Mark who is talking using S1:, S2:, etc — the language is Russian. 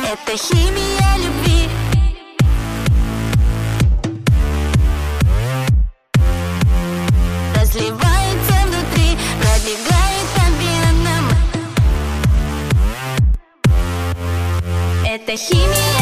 S1: Это химия любви. Разливается внутри, пробегает по венам. Это химия.